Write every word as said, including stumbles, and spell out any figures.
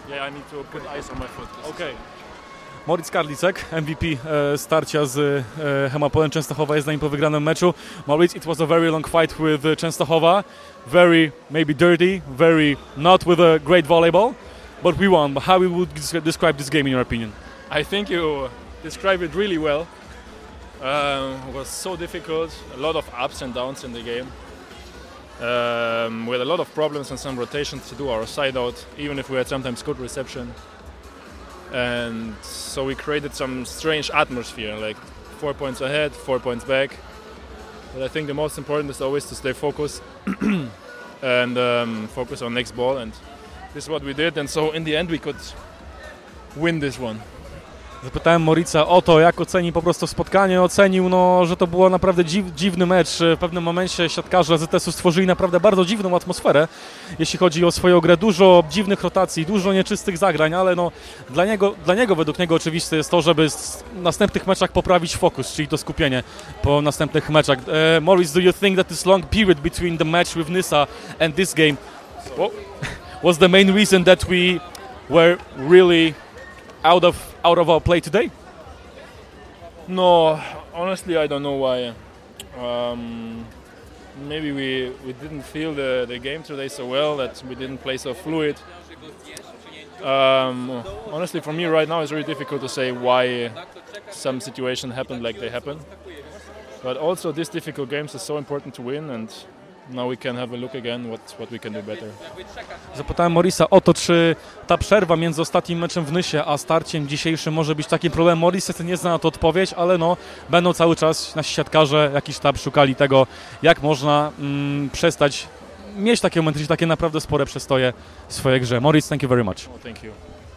Yeah, I need to put ice on my foot. Okay. Moritz Karlicek, M V P e, starcia z e, Chemapolem Częstochowa, jest z nami po wygranym meczu. Moritz, it was a very long fight with uh, Częstochowa. Very maybe dirty, very not with a great volleyball, but we won. But how you would describe this game in your opinion? I think you described it really well. Um, it was so difficult, a lot of ups and downs in the game. Um, we had a lot of problems and some rotations to do our side out, even if we had sometimes good reception. And so we created some strange atmosphere, like four points ahead, four points back. But I think the most important is always to stay focused and um, focus on next ball. And this is what we did. And so in the end we could win this one. Zapytałem Moritza o to, jak oceni po prostu spotkanie. Ocenił, no, że to był naprawdę dziw, dziwny mecz. W pewnym momencie siatkarze Z T S-u stworzyli naprawdę bardzo dziwną atmosferę, jeśli chodzi o swoją grę. Dużo dziwnych rotacji, dużo nieczystych zagrań, ale no, dla niego, dla niego według niego oczywiste jest to, żeby w następnych meczach poprawić fokus, czyli to skupienie po następnych meczach. Uh, Moritz, do you think that this long period between the match with Nysa and this game was the main reason that we were really out of out of our play today? No, honestly, I don't know why. Um, maybe we, we didn't feel the, the game today so well, that we didn't play so fluid. Um, honestly, for me right now, it's really difficult to say why some situation happened like they happened. But also, these difficult games are so important to win, and now we can have a look again what, what we can do better. Zapytałem Morisa o to, czy ta przerwa między ostatnim meczem w Nysie a starciem dzisiejszym może być takim problemem. Moris niestety nie zna na to odpowiedź, ale no, będą cały czas nasi siatkarze, jakiś sztab szukali tego, jak można mm, przestać mieć takie momenty, takie naprawdę spore przestoje w swojej grze. Moritz, thank you very much. Oh, thank you.